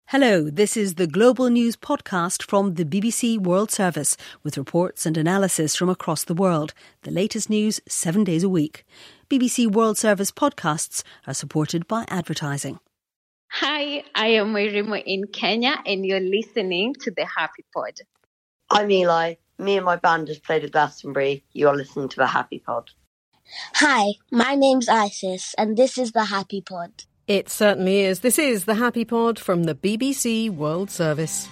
Hello, this is the Global News podcast from the BBC World Service with reports and analysis from across the world. The latest news 7 days a week. BBC World Service podcasts are supported by advertising. Hi, I am Wairimu in Kenya and you're listening to the Happy Pod. I'm Eli. Me and my band just played at Glastonbury. You are listening to the Happy Pod. Hi, my name's Isis and this is the Happy Pod. It certainly is. This is the Happy Pod from the BBC World Service.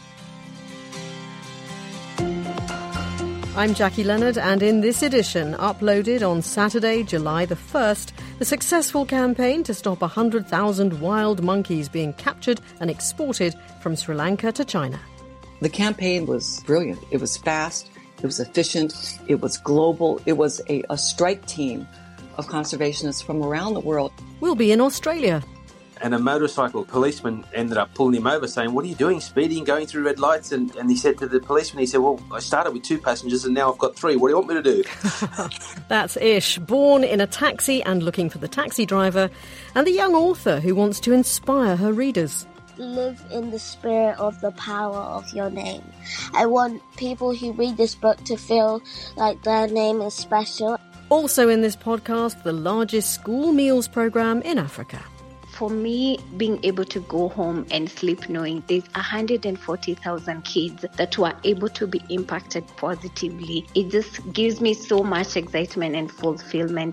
I'm Jackie Leonard, and in this edition, uploaded on Saturday, July the 1st, the successful campaign to stop 100,000 wild monkeys being captured and exported from Sri Lanka to China. The campaign was brilliant. It was fast, it was efficient, it was global, it was a strike team of conservationists from around the world. We'll be in Australia. And a motorcycle policeman ended up pulling him over saying, "What are you doing, speeding, going through red lights?" And he said to the policeman, he said, "Well, I started with 2 passengers and now I've got 3. What do you want me to do?" That's Ish, born in a taxi and looking for the taxi driver, and the young author who wants to inspire her readers. Live in the spirit of the power of your name. I want people who read this book to feel like their name is special. Also in this podcast, the largest school meals programme in Africa. For me, being able to go home and sleep knowing there's 140,000 kids that were able to be impacted positively, it just gives me so much excitement and fulfillment.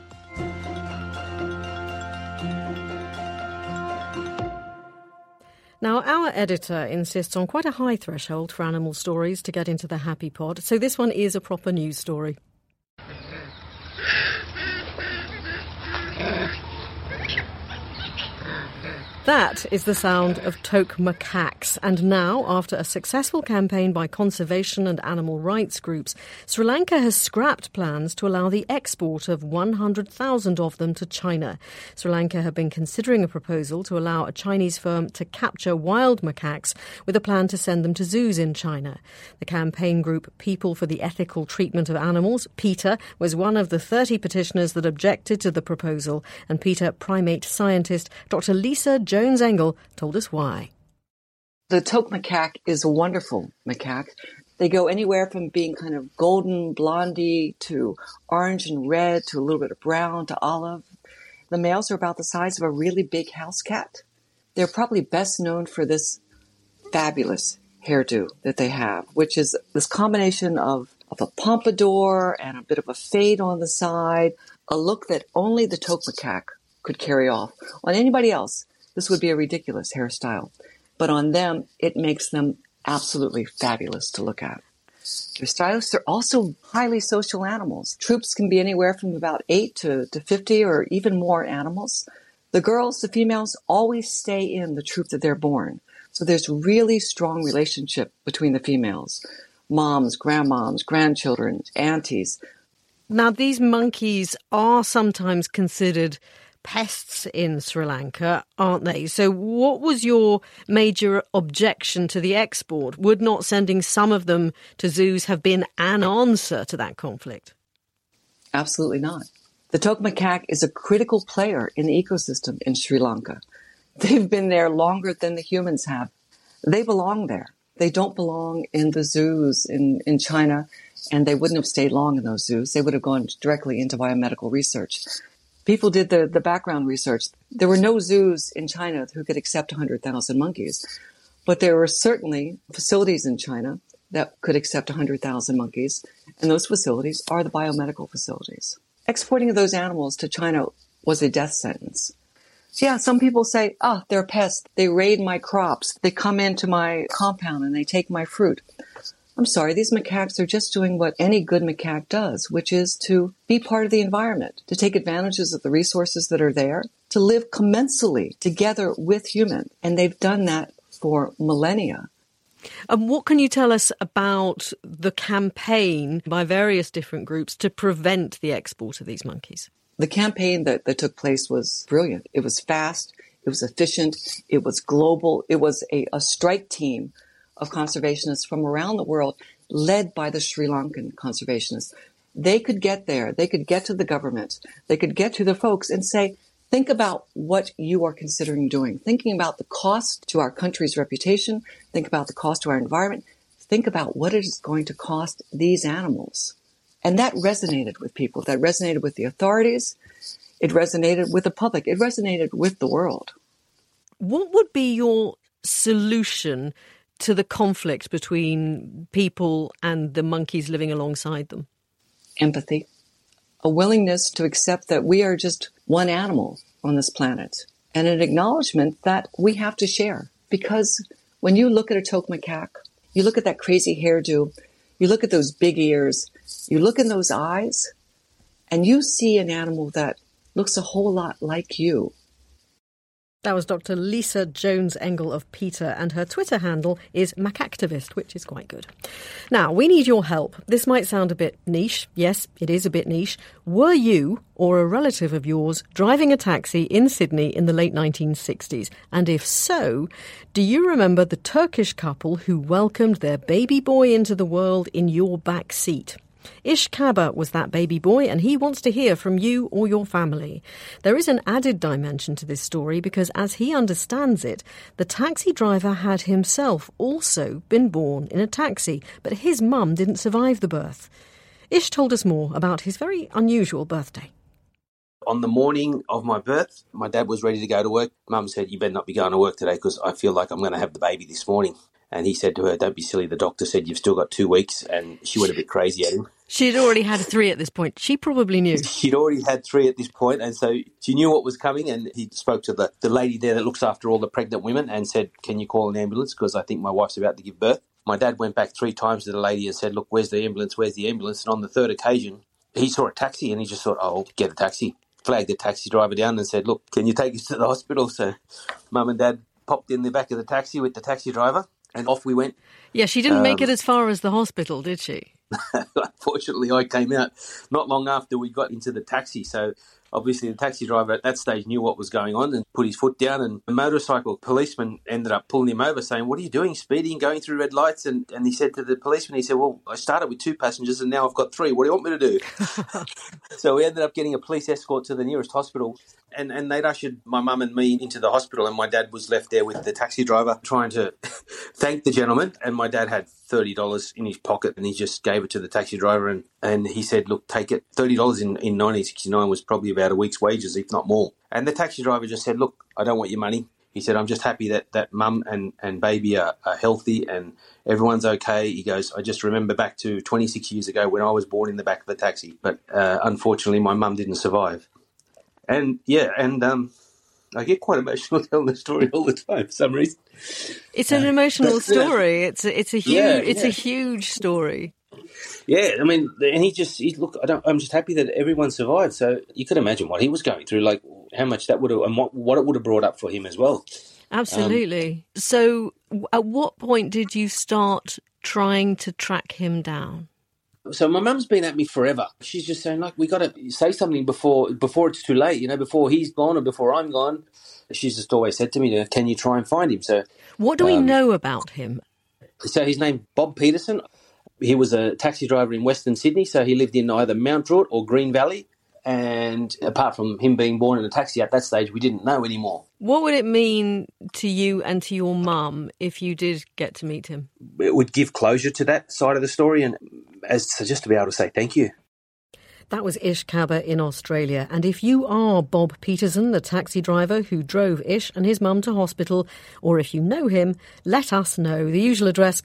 Now, our editor insists on quite a high threshold for animal stories to get into the Happy Pod, so this one is a proper news story. That is the sound of toque macaques. And now, after a successful campaign by conservation and animal rights groups, Sri Lanka has scrapped plans to allow the export of 100,000 of them to China. Sri Lanka have been considering a proposal to allow a Chinese firm to capture wild macaques with a plan to send them to zoos in China. The campaign group People for the Ethical Treatment of Animals, PETA, was one of the 30 petitioners that objected to the proposal, and PETA primate scientist Dr. Lisa Jones-Engel told us why. The toque macaque is a wonderful macaque. They go anywhere from being kind of golden blondie to orange and red to a little bit of brown to olive. The males are about the size of a really big house cat. They're probably best known for this fabulous hairdo that they have, which is this combination of a pompadour and a bit of a fade on the side, a look that only the toque macaque could carry off. On anybody else, this would be a ridiculous hairstyle. But on them, it makes them absolutely fabulous to look at. They're stylish. They're also highly social animals. Troops can be anywhere from about 8 to 50 or even more animals. The girls, the females, always stay in the troop that they're born. So there's really strong relationship between the females. Moms, grandmoms, grandchildren, aunties. Now, these monkeys are sometimes considered pests in Sri Lanka, aren't they? So what was your major objection to the export? Would not sending some of them to zoos have been an answer to that conflict? Absolutely not. The toque macaque is a critical player in the ecosystem in Sri Lanka. They've been there longer than the humans have. They belong there. They don't belong in the zoos in China, and they wouldn't have stayed long in those zoos. They would have gone directly into biomedical research. People did the background research. There were no zoos in China who could accept 100,000 monkeys, but there were certainly facilities in China that could accept 100,000 monkeys, and those facilities are the biomedical facilities. Exporting those animals to China was a death sentence. So yeah, some people say, they're pests. They raid my crops. They come into my compound and they take my fruit. I'm sorry, these macaques are just doing what any good macaque does, which is to be part of the environment, to take advantages of the resources that are there, to live commensally together with humans. And they've done that for millennia. And what can you tell us about the campaign by various different groups to prevent the export of these monkeys? The campaign that took place was brilliant. It was fast, it was efficient, it was global, it was a strike team of conservationists from around the world, led by the Sri Lankan conservationists. They could get there. They could get to the government. They could get to the folks and say, Think about what you are considering doing. Thinking about the cost to our country's reputation. Think about the cost to our environment. Think about what it is going to cost these animals. And that resonated with people. That resonated with the authorities. It resonated with the public. It resonated with the world. What would be your solution to the conflict between people and the monkeys living alongside them? Empathy. A willingness to accept that we are just one animal on this planet, and an acknowledgement that we have to share. Because when you look at a toque macaque, you look at that crazy hairdo, you look at those big ears, you look in those eyes, and you see an animal that looks a whole lot like you. That was Dr. Lisa Jones-Engel of PETA, and her Twitter handle is Macactivist, which is quite good. Now, we need your help. This might sound a bit niche. Yes, it is a bit niche. Were you or a relative of yours driving a taxi in Sydney in the late 1960s? And if so, do you remember the Turkish couple who welcomed their baby boy into the world in your back seat? Ish Kaba was that baby boy, and he wants to hear from you or your family. There is an added dimension to this story because, as he understands it, the taxi driver had himself also been born in a taxi, but his mum didn't survive the birth. Ish told us more about his very unusual birthday. On the morning of my birth, my dad was ready to go to work. Mum said, "You better not be going to work today because I feel like I'm going to have the baby this morning." And he said to her, "Don't be silly. The doctor said you've still got 2 weeks." And she went a bit crazy at him. She'd already had 3 at this point. She probably knew. She'd already had 3 at this point, and so she knew what was coming. And he spoke to the lady there that looks after all the pregnant women and said, "Can you call an ambulance? Because I think my wife's about to give birth." My dad went back 3 times to the lady and said, "Look, where's the ambulance? Where's the ambulance?" And on the 3rd occasion, he saw a taxi and he just thought, "Oh, get a taxi." Flagged the taxi driver down and said, "Look, can you take us to the hospital?" So Mum and Dad popped in the back of the taxi with the taxi driver. And off we went. Yeah, she didn't make it as far as the hospital, did she? Unfortunately, I came out not long after we got into the taxi. So obviously the taxi driver at that stage knew what was going on and put his foot down. And a motorcycle policeman ended up pulling him over saying, "What are you doing, speeding, going through red lights?" And he said to the policeman, he said, "Well, I started with 2 passengers and now I've got 3. What do you want me to do?" So we ended up getting a police escort to the nearest hospital. And they'd ushered my mum and me into the hospital, and my dad was left there with the taxi driver trying to thank the gentleman. And my dad had $30 in his pocket, and he just gave it to the taxi driver. And he said, "Look, take it." $30 in 1969 was probably about a week's wages, if not more. And the taxi driver just said, "Look, I don't want your money." He said, "I'm just happy that mum and baby are healthy and everyone's okay." He goes, "I just remember back to 26 years ago when I was born in the back of the taxi. But unfortunately, my mum didn't survive." And I get quite emotional telling the story all the time for some reason. It's an emotional story. It's a huge story. Yeah, I mean, and look. I'm just happy that everyone survived. So you could imagine what he was going through, like how much that would have, and what it would have brought up for him as well. Absolutely. So, at what point did you start trying to track him down? So my mum's been at me forever. She's just saying, like, we got to say something before it's too late, before he's gone or before I'm gone. She's just always said to me, "Can you try and find him?" So, what do we know about him? So his name's Bob Peterson. He was a taxi driver in Western Sydney, so he lived in either Mount Druitt or Green Valley. And apart from him being born in a taxi at that stage, we didn't know anymore. What would it mean to you and to your mum if you did get to meet him? It would give closure to that side of the story, and just to be able to say thank you. That was Ish Kaba in Australia. And if you are Bob Peterson, the taxi driver who drove Ish and his mum to hospital, or if you know him, let us know. The usual address,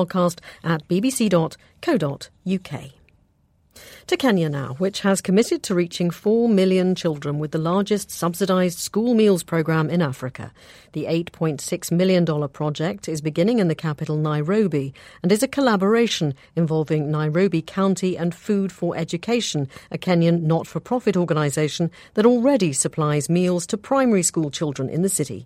globalpodcast@bbc.co.uk. To Kenya now, which has committed to reaching 4 million children with the largest subsidised school meals programme in Africa. The $8.6 million project is beginning in the capital Nairobi and is a collaboration involving Nairobi County and Food for Education, a Kenyan not-for-profit organisation that already supplies meals to primary school children in the city.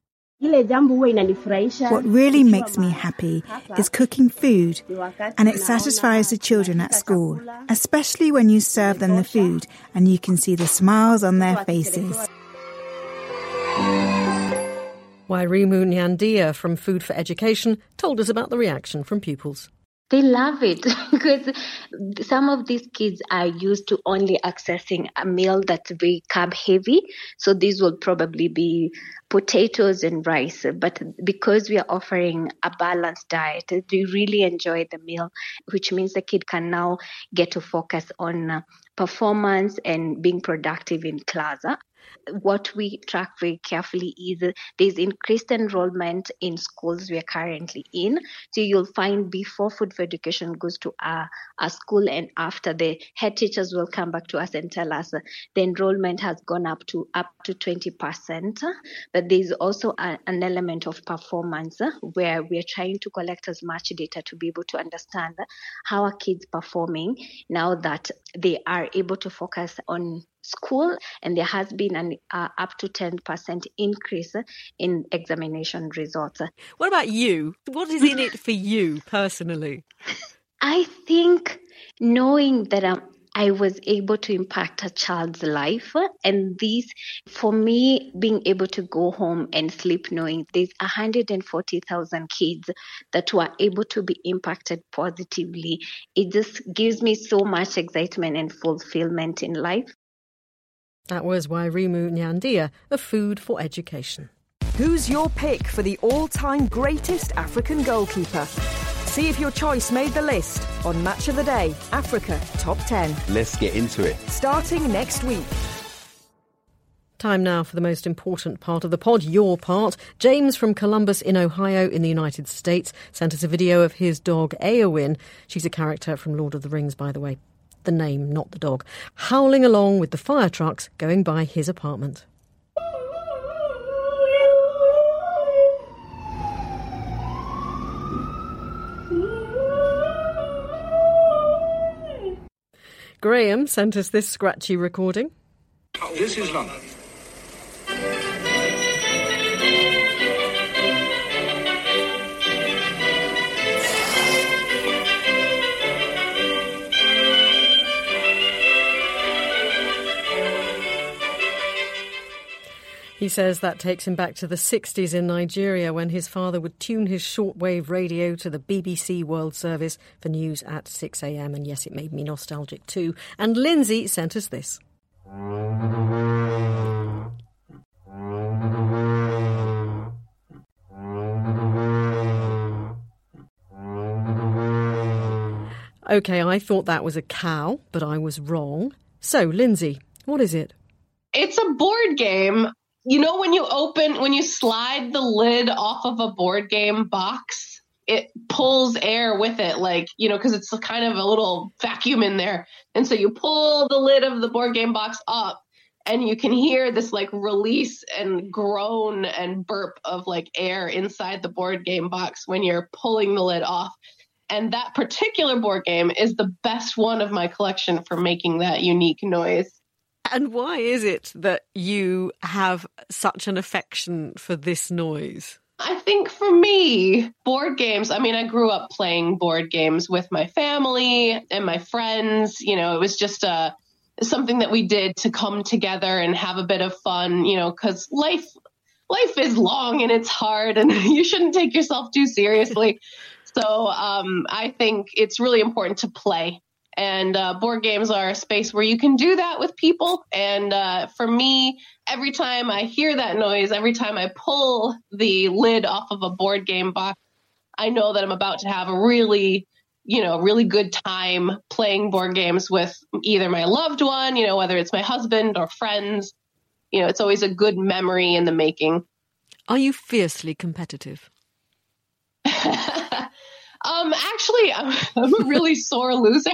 What really makes me happy is cooking food, and it satisfies the children at school, especially when you serve them the food and you can see the smiles on their faces. Wairimu Nyandia from Food for Education told us about the reaction from pupils. They love it because some of these kids are used to only accessing a meal that's very carb heavy. So these will probably be potatoes and rice. But because we are offering a balanced diet, they really enjoy the meal, which means the kid can now get to focus on performance and being productive in class. What we track very carefully is there's increased enrollment in schools we are currently in. So you'll find before Food for Education goes to a school and after, the head teachers will come back to us and tell us the enrollment has gone up to 20%. But there's also an element of performance where we are trying to collect as much data to be able to understand how are kids performing now that they are able to focus on school, and there has been an up to 10% increase in examination results. What about you? What is in it for you personally? I think knowing that I was able to impact a child's life, and this, for me, being able to go home and sleep knowing there's 140,000 kids that were able to be impacted positively, it just gives me so much excitement and fulfillment in life. That was Wairimu Nyandia of Food for Education. Who's your pick for the all-time greatest African goalkeeper? See if your choice made the list on Match of the Day, Africa Top 10. Let's get into it. Starting next week. Time now for the most important part of the pod, your part. James from Columbus in Ohio in the United States sent us a video of his dog, Eowyn. She's a character from Lord of the Rings, by the way. The name, not the dog, howling along with the fire trucks going by his apartment. Graham sent us this scratchy recording. This is London. He says that takes him back to the 60s in Nigeria when his father would tune his shortwave radio to the BBC World Service for news at 6 a.m. And yes, it made me nostalgic too. And Lindsay sent us this. OK, I thought that was a cow, but I was wrong. So, Lindsay, what is it? It's a board game. You know, when you slide the lid off of a board game box, it pulls air with it, like, you know, because it's kind of a little vacuum in there. And so you pull the lid of the board game box up and you can hear this like release and groan and burp of like air inside the board game box when you're pulling the lid off. And that particular board game is the best one of my collection for making that unique noise. And why is it that you have such an affection for this noise? I think for me, board games, I mean, I grew up playing board games with my family and my friends. You know, it was just something that we did to come together and have a bit of fun, you know, because life is long and it's hard and you shouldn't take yourself too seriously. So I think it's really important to play. And board games are a space where you can do that with people. And for me, every time I hear that noise, every time I pull the lid off of a board game box, I know that I'm about to have a really good time playing board games with either my loved one, you know, whether it's my husband or friends. You know, it's always a good memory in the making. Are you fiercely competitive? Actually, I'm a really sore loser.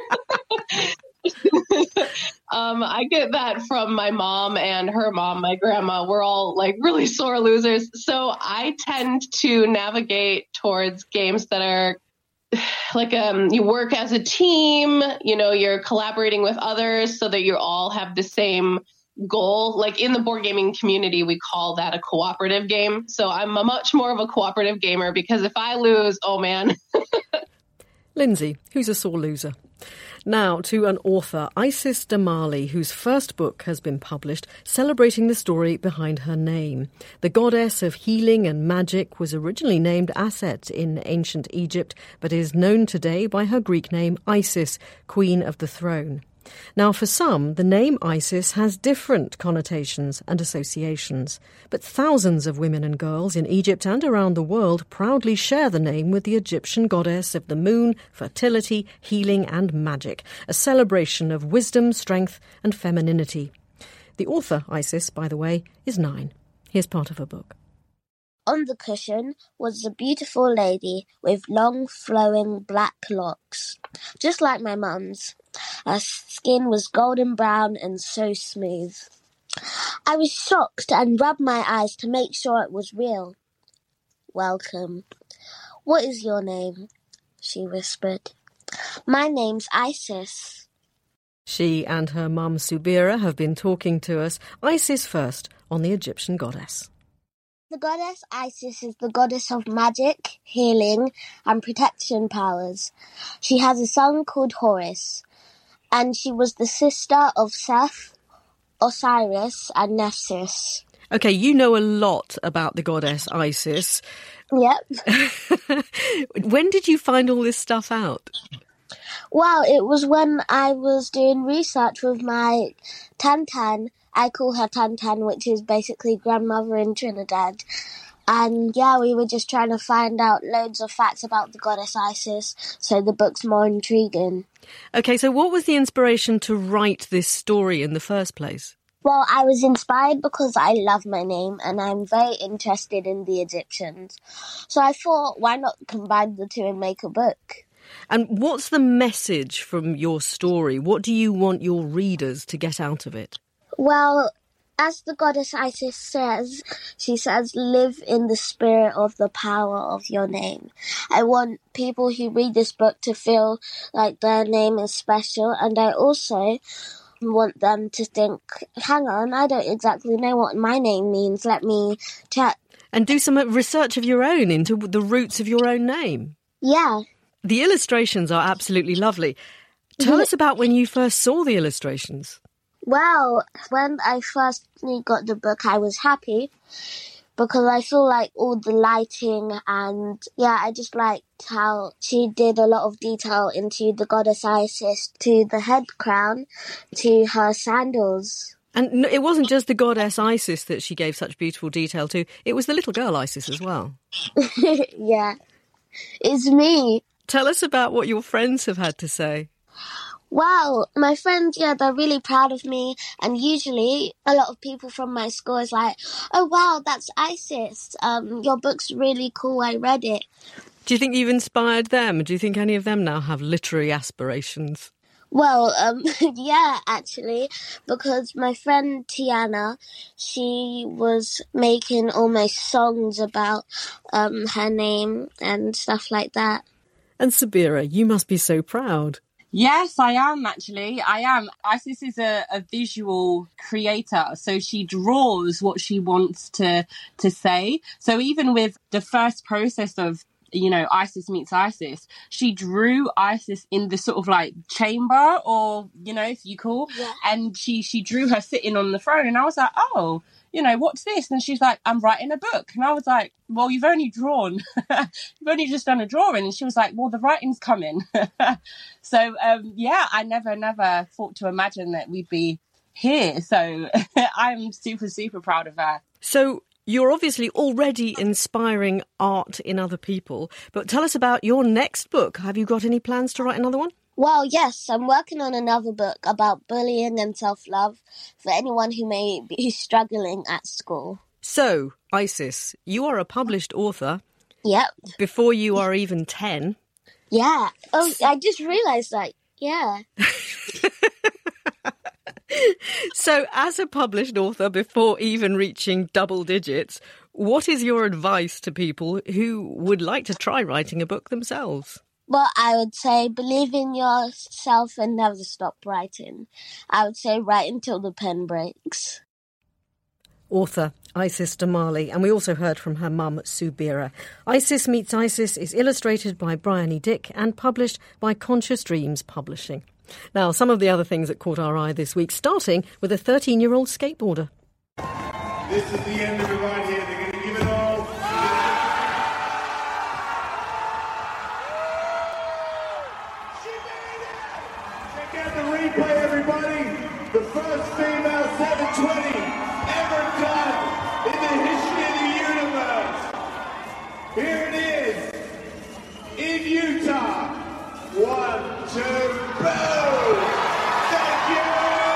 I get that from my mom and her mom, my grandma. We're all like really sore losers. So I tend to navigate towards games that are like you work as a team, you know, you're collaborating with others so that you all have the same goal. Like in the board gaming community, we call that a cooperative game. So I'm a much more of a cooperative gamer because if I lose, oh man. Lindsay, who's a sore loser? Now to an author, Isis Damali, whose first book has been published, celebrating the story behind her name. The goddess of healing and magic was originally named Aset in ancient Egypt, but is known today by her Greek name Isis, Queen of the Throne. Now, for some, the name Isis has different connotations and associations, but thousands of women and girls in Egypt and around the world proudly share the name with the Egyptian goddess of the moon, fertility, healing and magic, a celebration of wisdom, strength and femininity. The author, Isis, by the way, is 9. Here's part of her book. On the cushion was a beautiful lady with long flowing black locks, just like my mum's. Her skin was golden brown and so smooth. I was shocked and rubbed my eyes to make sure it was real. "Welcome. What is your name?" she whispered. "My name's Isis." She and her mum Subira have been talking to us. Isis first, on the Egyptian goddess. The goddess Isis is the goddess of magic, healing, and protection powers. She has a son called Horus, and she was the sister of Seth, Osiris, and Nephthys. OK, you know a lot about the goddess Isis. Yep. When did you find all this stuff out? Well, it was when I was doing research with my Tantan. I call her Tantan, which is basically grandmother in Trinidad. And yeah, we were just trying to find out loads of facts about the goddess Isis, so the book's more intriguing. OK, so what was the inspiration to write this story in the first place? Well, I was inspired because I love my name and I'm very interested in the Egyptians. So I thought, why not combine the two and make a book? And what's the message from your story? What do you want your readers to get out of it? Well, as the goddess Isis says, she says, live in the spirit of the power of your name. I want people who read this book to feel like their name is special, and I also want them to think, hang on, I don't exactly know what my name means, let me check. And do some research of your own into the roots of your own name. Yeah. The illustrations are absolutely lovely. Tell us about when you first saw the illustrations. Well, when I first got the book, I was happy because I feel like all the lighting and, yeah, I just liked how she did a lot of detail into the goddess Isis, to the head crown, to her sandals. And it wasn't just the goddess Isis that she gave such beautiful detail to, it was the little girl Isis as well. Yeah, it's me. Tell us about what your friends have had to say. Wow, my friends, yeah, they're really proud of me, and usually a lot of people from my school is like, oh wow, that's Isis, your book's really cool, I read it. Do you think you've inspired them? Do you think any of them now have literary aspirations? Well, yeah, actually, because my friend Tiana, she was making almost songs about her name and stuff like that. And Subira, you must be so proud. Yes, I am, actually. I am. Isis is a visual creator, so she draws what she wants to say. So even with the first process of, you know, Isis meets Isis, she drew Isis in the sort of like chamber, or, you know, if you call, yeah. And she drew her sitting on the throne, and I was like, oh, you know, what's this? And she's like, I'm writing a book. And I was like, well, you've only drawn. You've only just done a drawing. And she was like, well, the writing's coming. So, yeah, I never thought to imagine that we'd be here. So I'm super, super proud of her. So you're obviously already inspiring art in other people. But tell us about your next book. Have you got any plans to write another one? Well, yes, I'm working on another book about bullying and self-love for anyone who may be struggling at school. So, Isis, you are a published author. Yep. Before you are even 10. Yeah. Oh, I just realised that. Yeah. So, as a published author before even reaching double digits, what is your advice to people who would like to try writing a book themselves? Well, I would say believe in yourself and never stop writing. I would say write until the pen breaks. author Isis Damali, and we also heard from her mum, Sue Beera. Isis Meets Isis is illustrated by Brian E. Dick and published by Conscious Dreams Publishing. Now, some of the other things that caught our eye this week, starting with a 13-year-old skateboarder. This is the end of it right here. They're going to give it all. She made it! Check out the replay, everybody. The first female 720 ever done in the history of the universe. Here it is, in Utah. 1, 2, boom! Thank you!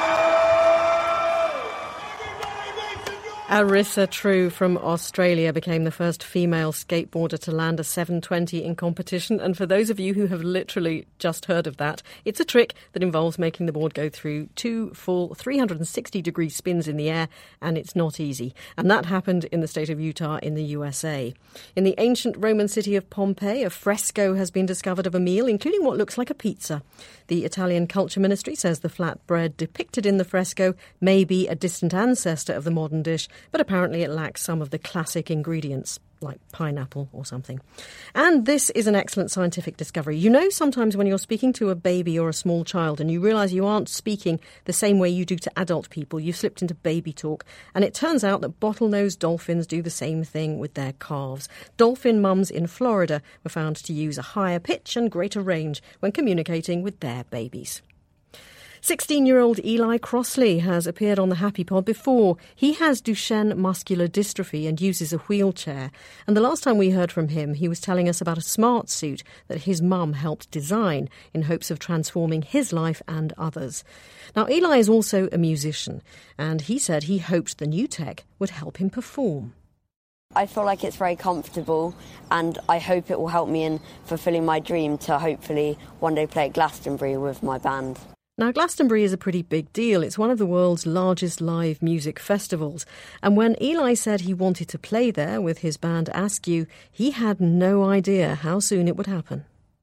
Arissa True from Australia became the first female skateboarder to land a 720 in competition. And for those of you who have literally just heard of that, it's a trick that involves making the board go through 2 full 360-degree spins in the air, and it's not easy. And that happened in the state of Utah in the USA. In the ancient Roman city of Pompeii, a fresco has been discovered of a meal, including what looks like a pizza. The Italian Culture Ministry says the flatbread depicted in the fresco may be a distant ancestor of the modern dish, but apparently it lacks some of the classic ingredients, like pineapple or something. And this is an excellent scientific discovery. You know, sometimes when you're speaking to a baby or a small child and you realise you aren't speaking the same way you do to adult people, you've slipped into baby talk. And it turns out that bottlenose dolphins do the same thing with their calves. Dolphin mums in Florida were found to use a higher pitch and greater range when communicating with their babies. 16-year-old Eli Crossley has appeared on the Happy Pod before. He has Duchenne muscular dystrophy and uses a wheelchair. And the last time we heard from him, he was telling us about a smart suit that his mum helped design in hopes of transforming his life and others. Now, Eli is also a musician, and he said he hoped the new tech would help him perform. I feel like it's very comfortable, and I hope it will help me in fulfilling my dream to hopefully one day play at Glastonbury with my band. Now, Glastonbury is a pretty big deal. It's one of the world's largest live music festivals. And when Eli said he wanted to play there with his band Askew, he had no idea how soon it would happen.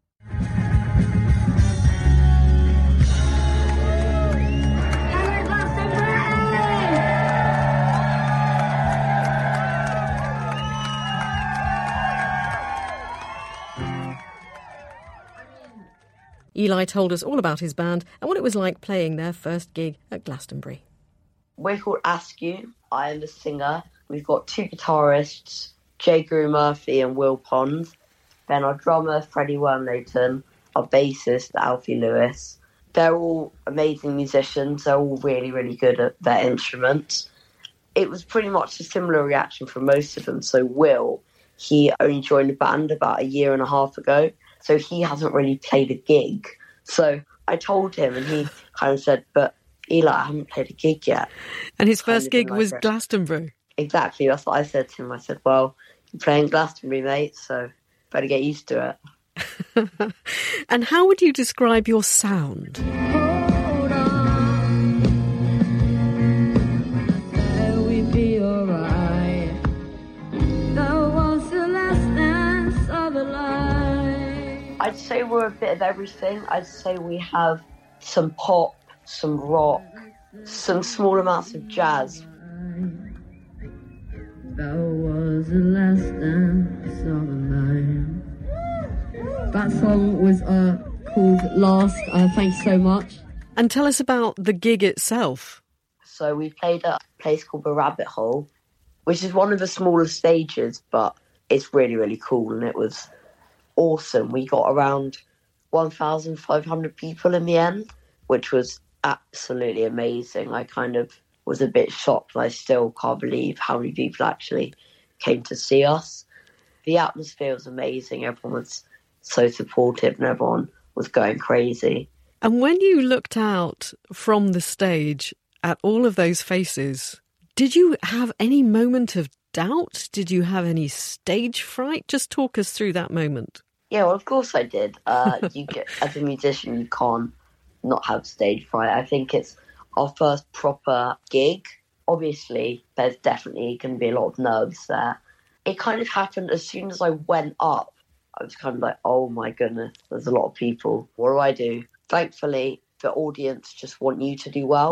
Eli told us all about his band and what it was like playing their first gig at Glastonbury. We're called Askew. I am the singer. We've got 2 guitarists, Jay Grew Murphy and Will Pond. Then our drummer, Freddie Wormlayton. Our bassist, Alfie Lewis. They're all amazing musicians. They're all really, really good at their instruments. It was pretty much a similar reaction from most of them. So Will, he only joined the band about 1.5 years ago. So he hasn't really played a gig. So I told him and he kind of said, but Eli, I haven't played a gig yet. And his first gig was Glastonbury? Exactly, that's what I said to him. I said, well, you're playing Glastonbury, mate, so better get used to it. And how would you describe your sound? I'd say we're a bit of everything. I'd say we have some pop, some rock, some small amounts of jazz. That song was called Last. Thanks so much. And tell us about the gig itself. So we played at a place called the Rabbit Hole, which is one of the smaller stages, but it's really, really cool, and it was awesome. We got around 1,500 people in the end, which was absolutely amazing. I kind of was a bit shocked, and I still can't believe how many people actually came to see us. The atmosphere was amazing. Everyone was so supportive and everyone was going crazy. And when you looked out from the stage at all of those faces, did you have any moment of doubt? Did you have any stage fright? Just talk us through that moment. Yeah, well, of course I did. As a musician, you can't not have stage fright. I think it's our first proper gig. Obviously, there's definitely going to be a lot of nerves there. It kind of happened as soon as I went up. I was kind of like, oh my goodness, there's a lot of people. What do I do? Thankfully, the audience just want you to do well.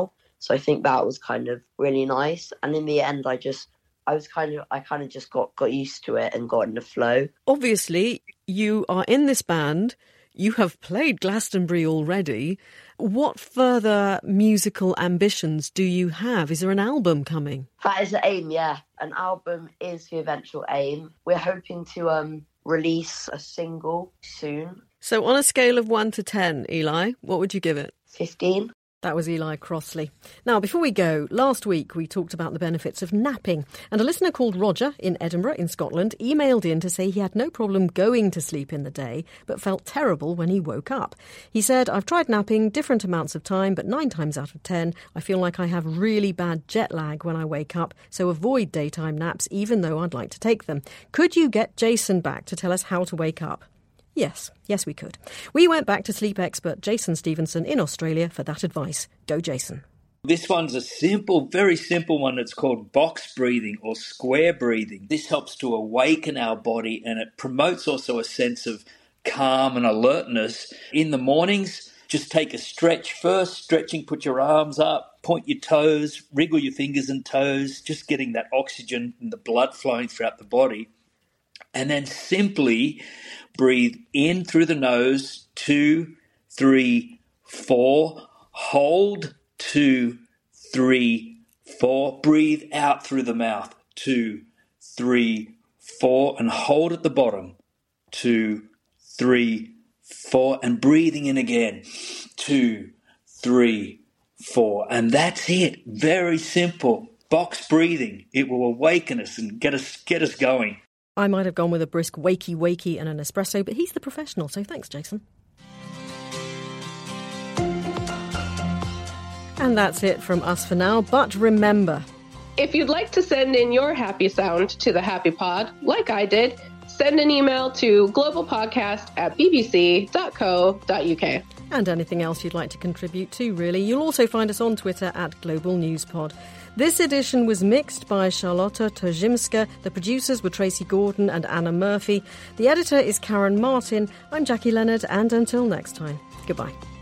So I think that was kind of really nice. And in the end, I kind of just got used to it and got in the flow. Obviously, you are in this band. You have played Glastonbury already. What further musical ambitions do you have? Is there an album coming? That is the aim, yeah. An album is the eventual aim. We're hoping to release a single soon. So on a scale of 1 to 10, Eli, what would you give it? 15. That was Eli Crossley. Now, before we go, last week we talked about the benefits of napping, and a listener called Roger in Edinburgh in Scotland emailed in to say he had no problem going to sleep in the day, but felt terrible when he woke up. He said, I've tried napping different amounts of time, but 9 times out of 10, I feel like I have really bad jet lag when I wake up, so avoid daytime naps even though I'd like to take them. Could you get Jason back to tell us how to wake up? Yes, we could. We went back to sleep expert Jason Stevenson in Australia for that advice. Go, Jason. This one's a very simple one. It's called box breathing or square breathing. This helps to awaken our body, and it promotes also a sense of calm and alertness. In the mornings, just take a stretch first. Stretching, put your arms up, point your toes, wriggle your fingers and toes, just getting that oxygen and the blood flowing throughout the body. And then simply breathe in through the nose, 2, 3, 4. Hold, 2, 3, 4. Breathe out through the mouth, 2, 3, 4. And hold at the bottom, 2, 3, 4. And breathing in again, 2, 3, 4. And that's it. Very simple. Box breathing. It will awaken us and get us going. I might have gone with a brisk wakey and an espresso, but he's the professional, so thanks, Jason. And that's it from us for now, but remember, if you'd like to send in your happy sound to the Happy Pod, like I did, send an email to globalpodcast@bbc.co.uk. And anything else you'd like to contribute to, really. You'll also find us on Twitter @GlobalNewsPod. This edition was mixed by Charlotta Tojimska. The producers were Tracy Gordon and Anna Murphy. The editor is Karen Martin. I'm Jackie Leonard, and until next time, goodbye.